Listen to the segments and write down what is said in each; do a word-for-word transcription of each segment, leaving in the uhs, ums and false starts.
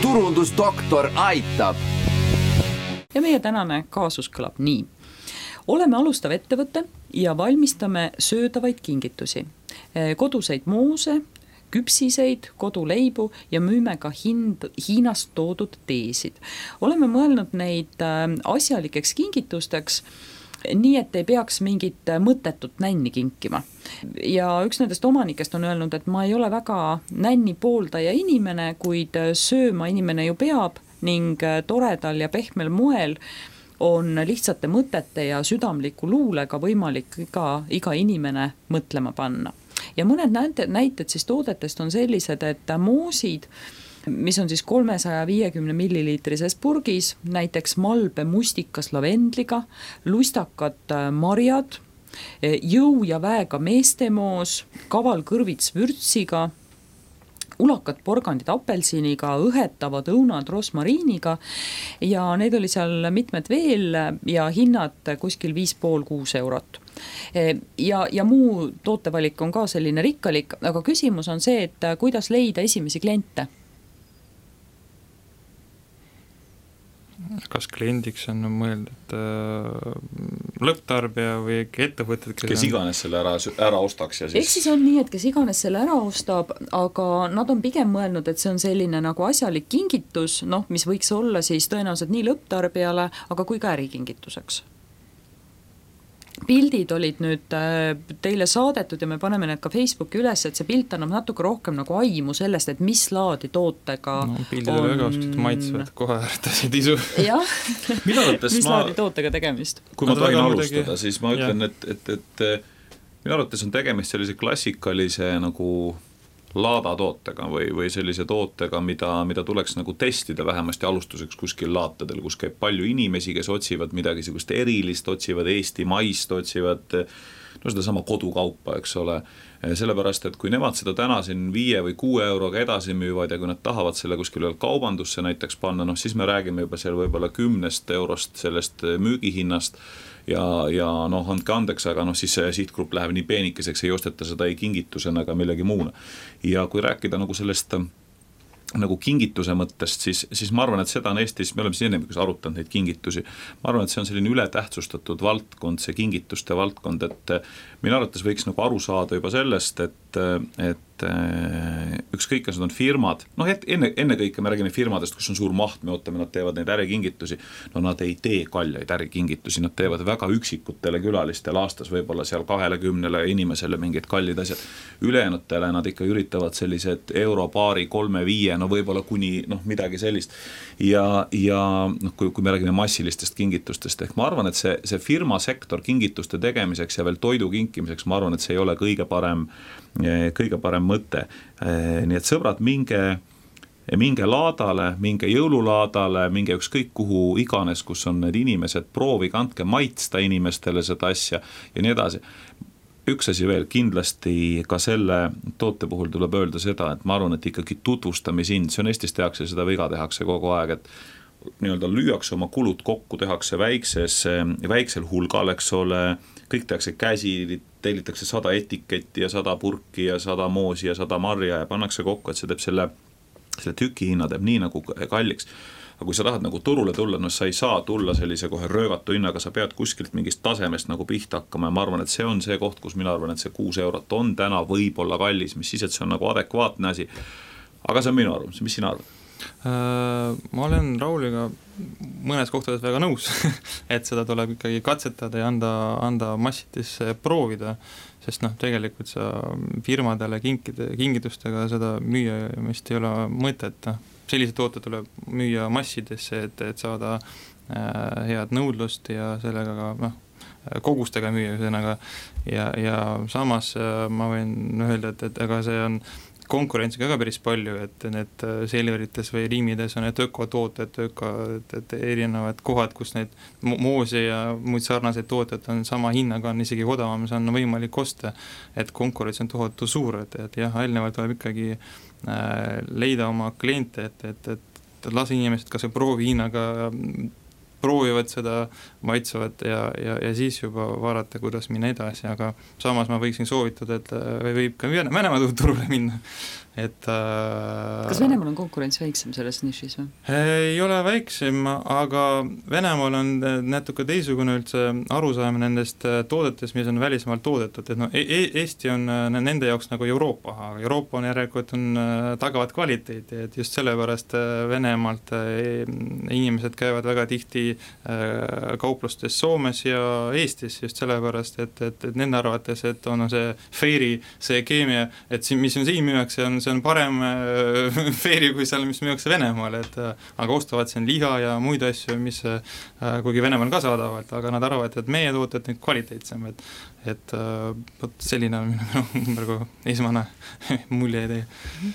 turundusdoktor aitab. Ja meie tänane kaasus kõlab nii. Oleme alustav ettevõte ja valmistame söödavaid kingitusi, koduseid moose, küpsiseid, koduleibu ja müüme ka hind, Hiinast toodud teesid. Oleme mõelnud neid asjalikeks kingitusteks, nii et ei peaks mingit mõttetut nänni kinkima. Ja üks nendest omanikest on öelnud, et ma ei ole väga nänni pooldaja inimene, kuid sööma inimene ju peab ning toredal ja pehmel moel on lihtsate mõtete ja südamliku luulega võimalik iga, iga inimene mõtlema panna. Ja mõned näited, näited siis toodetest on sellised, et moosid, mis on siis kolmesaja viiekümne milliliitrises purgis, näiteks malbe mustikas lavendliga, lustakad marjad, jõu ja väega meestemoos, kaval kõrvits vürtsiga, ulakad porgandid apelsiniga, õhetavad õunad rosmariiniga ja need oli seal mitmed veel ja hinnad kuskil viis pool kuus eurot. Ja, ja muu tootevalik on ka selline rikkalik, aga küsimus on see, et kuidas leida esimesi kliente? Kas kliendiks on mõeldud äh, lõpptarbija või ettevõtted, kes, kes on... iganes selle ära, ära ostaks ja siis... Eks siis on nii, et kes iganes selle ära ostab, aga nad on pigem mõelnud, et see on selline nagu asjalik kingitus, noh, mis võiks olla siis tõenäoliselt nii lõpptarbijale, aga kui ka ärikingituseks. Pildid olid nüüd teile saadetud ja me paneme need ka Facebooki üles, et see pilt annab natuke rohkem nagu aimu sellest, et mis laadi tootega no, pildid on väga ausalt maitsvad, kohe ärtasid isu. Jah, mis ma... laadi tootega tegemist? Kui ma tohin alustada, midagi... siis ma ütlen, et, et, et minu arvates on tegemist sellise klassikalise nagu laadatootega või, või sellise tootega, mida, mida tuleks nagu testida vähemasti alustuseks kuskil laatadel, kus käib palju inimesi, kes otsivad midagi sellist erilist, otsivad Eesti maist, otsivad no seda sama kodukaupa, eks ole. Sellepärast, et kui nemad seda täna siin viie või kuue euroga edasi müüvad ja kui nad tahavad selle kuskil kaubandusse näiteks panna, noh siis me räägime juba seal võib-olla kümnest eurost sellest müügihinnast ja, ja noh, andke andeks, aga noh, siis see sihtgrupp läheb nii peenikeseks, ei osteta seda ei kingitusena ega millegi muuna. Ja kui rääkida nagu sellest nagu kingituse mõttest, siis, siis ma arvan, et seda on Eestis, me oleme siin enemikus arutanud neid kingitusi, ma arvan, et see on selline ületähtsustatud valdkond, see kingituste valdkond, et minu arvates võiks nagu aru saada juba sellest, et, et ükskõik, kas nad on firmad, noh et enne, enne kõike me räägime firmadest, kus on suur maht, me ootame, nad teevad neid ärikingitusi, no nad ei tee kaljaid ärikingitusi, nad teevad väga üksikutele külalistele aastas, võib-olla seal kahekümnele inimesele mingid kallid asjad, ülejäänutele nad ikka üritavad sellised euro paari, kolme, viie, no võib-olla kuni noh, midagi sellist ja, ja noh, kui, kui me räägime massilistest kingitustest, ehk ma arvan, et see, see firmasektor kingituste tegemiseks ja veel toidu kinkimiseks, ma arvan, et see ei ole kõige parem kõige parem mõte. Nii et sõbrad, minge, minge laadale, minge jõululaadale, minge ükskõik kuhu iganes, kus on need inimesed, proovige, andke maitsta inimestele seda asja ja nii edasi. Üks asi veel, kindlasti ka selle toote puhul tuleb öelda seda, et ma arvan, et ikkagi tutvustamishind, see on Eestis tehakse, seda viga tehakse kogu aeg, et nii-öelda lüüakse oma kulud kokku, tehakse väikses, väiksel hulgal, eks ole, kõik tehakse käsi, tellitakse sada etiketti ja sada purki ja sada moosi ja sada marja ja pannakse kokku, et see teeb selle, selle tüki hinna teeb nii nagu kalliks. Aga kui sa tahad nagu turule tulla, no sa ei saa tulla sellise kohe röövatu hinnaga, sa pead kuskilt mingist tasemest nagu pihta hakkama ja ma arvan, et see on see koht, kus mina arvan, et see kuus eurot on täna võib-olla kallis, mis siis, et see on nagu adekvaatne asi. Aga see on minu arvamus, mis sina arvad? Ma olen Rauliga mõnes kohtades väga nõus, et seda tuleb ikkagi katsetada ja anda, anda massitesse proovida, sest noh, tegelikult sa firmadele kinkide, kingitustega seda müüa vist ei ole mõtet. Sellised tooted tuleb müüa massidesse, et, et saada äh, head nõudlust ja sellega ka noh, kogustega müüa ühesõnaga. Ja, ja samas äh, ma võin öelda, et, et aga see on konkurentsiga ka päris palju, et need Selverites või Riimides on need ökotooted, öko, et, et erinevad kohad, kus need moosi ja muid sarnaseid tooted on sama hinnaga, on isegi odavam, see on võimalik osta, et konkurents on tohutu suur, et, et jah, eelnevalt tuleb ikkagi äh, leida oma kliente, et, et, et lase inimesed kas proovi hinnaga proovivad seda, maitsevad ja, ja, ja siis juba vaadata, kuidas minna edasi, aga samas ma võiksin soovitada, et võib ka Venemaa turule minna. Et, äh, kas Venemaal on konkurents väiksem selles nišis või? Ei ole väiksem, aga Venemaal on natuke teisugune üldse arusaam nendest toodetest, mis on välismaalt toodetud, et no Eesti on nende jaoks nagu Euroopa, aga Euroopa on järelikult on tagavad kvaliteeti, et just sellepärast Venemaalt inimesed käivad väga tihti kauplustes Soomes ja Eestis just sellepärast, et, et, et nende arvates, et on see Fairy, see keemia, et siin, mis on siin müüakse, on see on parem Fairy kui seal, mis müüakse Venemaal, et aga ostavad siin liha ja muid asju, mis kuigi Venemaal ka saadavad, aga nad arvavad, et meie tooted nüüd kvaliteetsem, et, et võt, selline on minu praegu esmane mulje idee.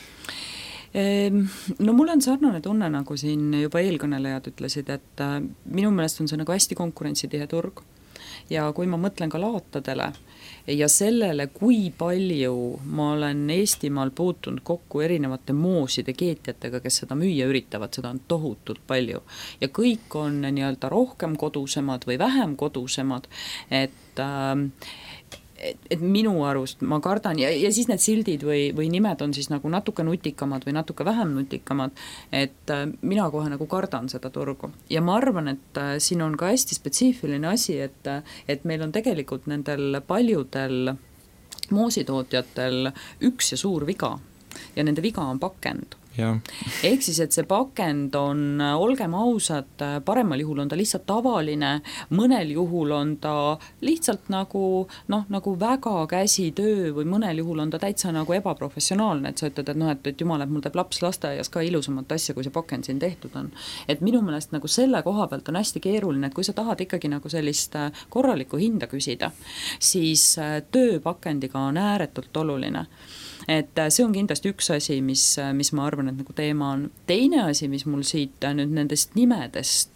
No mul on sarnane tunne, nagu siin juba eelkõnelejad ütlesid, et minu meelest on see nagu hästi konkurentsitihe turg ja kui ma mõtlen ka laatadele ja sellele, kui palju ma olen Eestimaal puutunud kokku erinevate mooside keetjatega, kes seda müüa üritavad, seda on tohutult palju. Ja kõik on nii-öelda rohkem kodusemad või vähem kodusemad, et äh, Et, et minu arust ma kardan ja, ja siis need sildid või, või nimed on siis nagu natuke nutikamad või natuke vähem nutikamad, et äh, mina kohe nagu kardan seda turgu. Ja ma arvan, et äh, siin on ka hästi spetsiifiline asi, et, et meil on tegelikult nendel paljudel moositootjatel üks ja suur viga ja nende viga on pakend. Ja. Ehk siis, et see pakend on, olgem ausad, paremal juhul on ta lihtsalt tavaline, mõnel juhul on ta lihtsalt nagu, noh, nagu väga käsitöö või mõnel juhul on ta täitsa nagu ebaprofessionaalne, et sa ütled, et noh, et, et jumal, et mul teeb laps lasteaias ka ilusamat asja, kui see pakend siin tehtud on. Et minu meelest nagu selle koha pealt on hästi keeruline, et kui sa tahad ikkagi nagu sellist korralikku hinda küsida, siis töö pakendiga on ääretult oluline. Et see on kindlasti üks asi, mis, mis ma arvan, et nagu teema on. Teine asi, mis mul siit nüüd nendest nimedest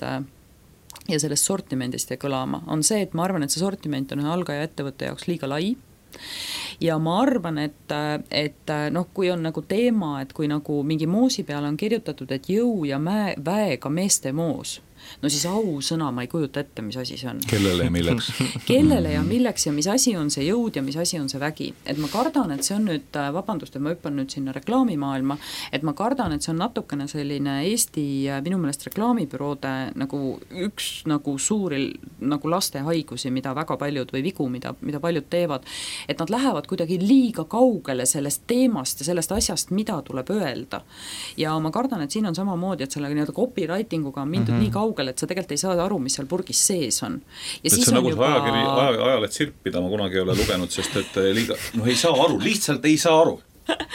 ja sellest sortimendist ja kõlama, on see, et ma arvan, et see sortiment on ühe algaja ettevõtte jaoks liiga lai. Ja ma arvan, et, et noh, kui on nagu teema, et kui nagu mingi moosi peale on kirjutatud, et jõu ja mäe, väega meeste moos, no siis ausõna ma ei kujuta ette, mis asi see on. Kellele ja milleks? Kellele ja milleks ja mis asi on see jõud ja mis asi on see vägi. Et ma kardan, et see on nüüd, vabandust, et ma hüppan nüüd sinna reklaamimaailma, et ma kardan, et see on natukene selline Eesti minu meelest reklaamibüroode nagu üks nagu suuri nagu laste haigusi, mida väga paljud või vigu, mida, mida paljud teevad, et nad lähevad kuidagi liiga kaugele sellest teemast ja sellest asjast, mida tuleb öelda. Ja ma kardan, et siin on samamoodi, et selle nii-öelda copywritinguga on mindud mm-hmm. nii kaugele, et sa tegelikult ei saa aru, mis seal purgis sees on. Ja et siis see on on nagu juba... ajakiri, aja, ajalet sirp, mida ma kunagi ei ole lugenud, sest et liiga, noh ei saa aru, lihtsalt ei saa aru.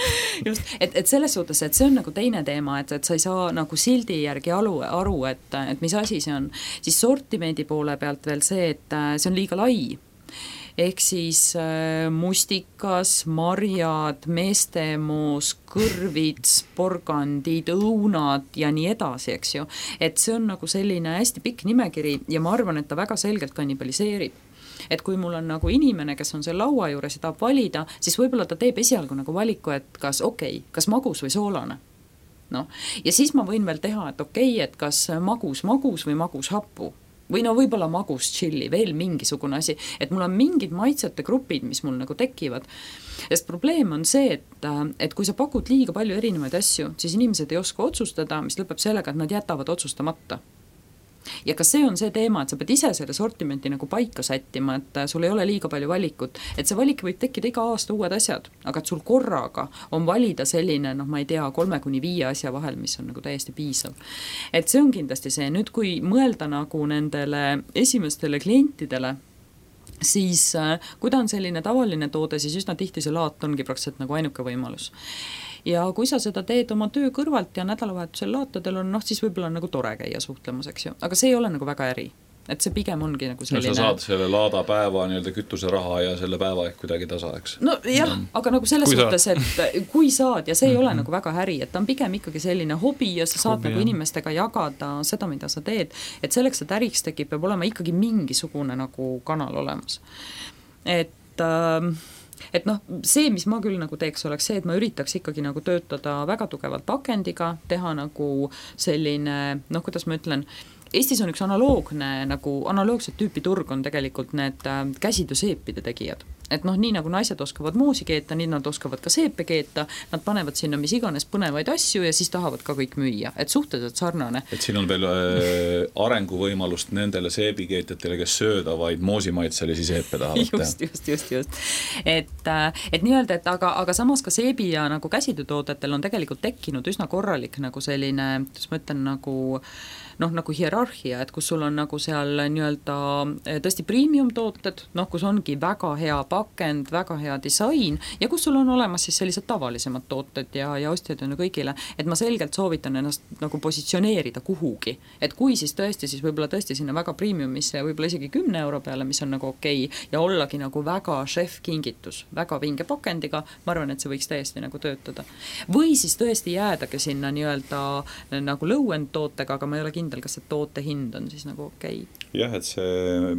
Just, et, et selles suhtes, et see on nagu teine teema, et, et sa ei saa nagu sildi järgi aru, aru et, et mis asi see on. Siis sortimendi poole pealt veel see, et see on liiga lai. Ehk siis äh, mustikas, marjad, meestemoos, kõrvits, porgandid, õunad ja nii edasi, eks ju. Et see on nagu selline hästi pikk nimekiri ja ma arvan, et ta väga selgelt kannibaliseerib. Et kui mul on nagu inimene, kes on seal laua juures ja tahab valida, siis võib-olla ta teeb esialgu nagu valiku, et kas okei, okay, kas magus või soolane. No. Ja siis ma võin veel teha, et okei, okay, et kas magus magus või magus happu. Või no võib-olla magus chilli, veel mingisugune asi, et mul on mingid maitsete grupid, mis mul nagu tekivad. Sest probleem on see, et, et kui sa pakud liiga palju erinevaid asju, siis inimesed ei oska otsustada, mis lõpeb sellega, et nad jätavad otsustamata. Ja ka see on see teema, et sa pead ise selle sortimenti nagu paika sättima, et sul ei ole liiga palju valikut, et see valik võib tekkida iga aasta uued asjad, aga et sul korraga on valida selline, noh ma ei tea, kolme kuni viie asja vahel, mis on nagu täiesti piisav. Et see on kindlasti see, nüüd kui mõelda nagu nendele esimestele klientidele, siis kui ta on selline tavaline toode, siis üsna tihti see laat ongi praktiliselt nagu ainuke võimalus. Ja kui sa seda teed oma töö kõrvalt ja nädalavahetusel laatadel on, noh siis võib-olla nagu tore käia suhtlemas, eks ju. Aga see ei ole nagu väga äri. Et see pigem ongi nagu selline... No sa saad selle laada päeva nii-öelda kütuse raha ja selle päeva ehk kuidagi tasa, eks? No jah, ja. Aga nagu selles kui suhtes, et kui saad ja see ei mm-hmm. ole nagu väga äri, et ta on pigem ikkagi selline hobi ja sa saad hobi, nagu jah. Inimestega jagada seda, mida sa teed. Et selleks, et äriks tekib, peab olema ikkagi mingisugune nagu kanal olemas. Et... Äh, et noh, see, mis ma küll nagu teeks, oleks see, et ma üritaks ikkagi nagu töötada väga tugevalt pakendiga, teha nagu selline, noh, kuidas ma ütlen, Eestis on üks analoogne, nagu analoogset tüüpi turg on tegelikult need käsitööseepide tegijad. Et noh, nii nagu naised oskavad moosi keeta, nii nad oskavad ka seepe keeta, nad panevad sinna mis iganes põnevaid asju ja siis tahavad ka kõik müüa, et suhteliselt sarnane. Et siin on veel äh, arenguvõimalust nendele seebikeetjatele, kes söödavaid moosimaitselisi seepe tahavad. Just, just, just, just. Et, et nii-öelda, et aga, aga samas ka seebi ja nagu käsitöötoodetel on tegelikult tekkinud üsna korralik nagu selline, kuidas ma ütlen, nagu noh, nagu hierarhia, et kus sul on nagu seal nii-öelda tõesti premium tooted, noh, kus ongi väga hea pakend, väga hea disain ja kus sul on olemas siis sellised tavalisemad tooted ja, ja ostjad on ju kõigile, et ma selgelt soovitan ennast nagu positsioneerida kuhugi, et kui siis tõesti, siis võib-olla tõesti sinna väga premiumisse ja võib-olla isegi kümne euro peale, mis on nagu okei okay, ja ollagi nagu väga šef-kingitus, väga vinge pakendiga, ma arvan, et see võiks täiesti nagu töötada. Või siis tõesti jäädagi sinna nii-öelda nagu low-end tootega, aga ma ei ole kindel, kas see toote hind on siis nagu okei. Jah, et see,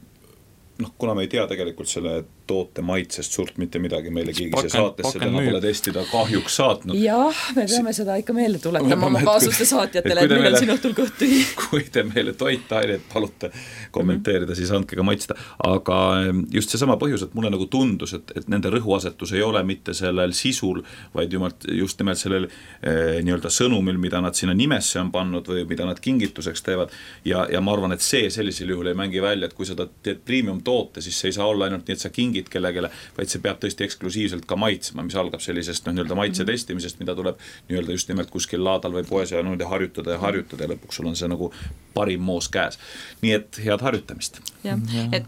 noh, kuna me ei tea tegelikult selle toote maitsest suurt mitte midagi meile keegi see saates seda pole testida kahjuks saatnud. Jah, me peame seda ikka meelde tuletama oma kaasuste saatjatele, et, et meil on siin õhtul kõhtu. Kui te meile toitaineid palute kommenteerida, siis andke ka maitsta. Aga just see sama põhjus, et mulle nagu tundus, et, et nende rõhuasetus ei ole mitte sellel sisul, vaid just nimelt sellel eh, nii-öelda sõnumil, mida nad sinna nimesse on pannud või mida nad kingituseks teevad. Ja, ja ma arvan, et see sellisel juhul ei mängi välja, et kui sa teed premium toote, siis see ei saa olla ainult nii, et sa kingid kellegele, vaid see peab tõesti eksklusiivselt ka maitsema, mis algab sellisest noh, nii-öelda maitse testimisest, mida tuleb nii-öelda just nimelt kuskil laadal või poes ja niimoodi harjutada ja harjutada ja lõpuks sul on see nagu parim moos käes. Nii et head harjutamist. Ja, et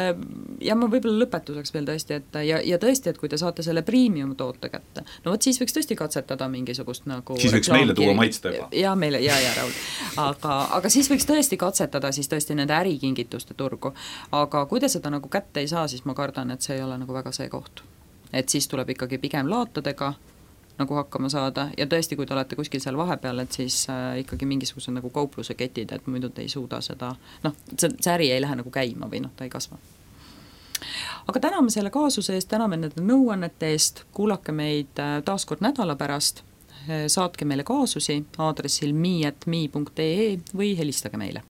ja ma võib-olla lõpetuseks veel tõesti, et ja, ja tõesti, et kui te saate selle premium toote kätte, no võt siis võiks tõesti katsetada mingisugust nagu siis võiks meile tuua maitsta juba. Ja meile, ja, ja Raul. Aga, aga siis võiks tõesti katsetada siis tõesti nende ärikingituste turgu. Aga kui te seda nagu kätte ei saa, siis ma kardan, et see ei ole nagu väga see koht. Et siis tuleb ikkagi pigem laatadega nagu hakkama saada ja tõesti, kui te olete kuskil seal vahepeal, et siis äh, ikkagi mingisugused nagu kaupluse ketid, et muidu te ei suuda seda, noh, see, see äri ei lähe nagu käima või noh, ta ei kasva. Aga täname selle kaasuse eest, täname nende nõuannete eest, kuulake meid taaskord nädala pärast, saatke meile kaasusi aadressil mi at mi punkt ee või helistage meile.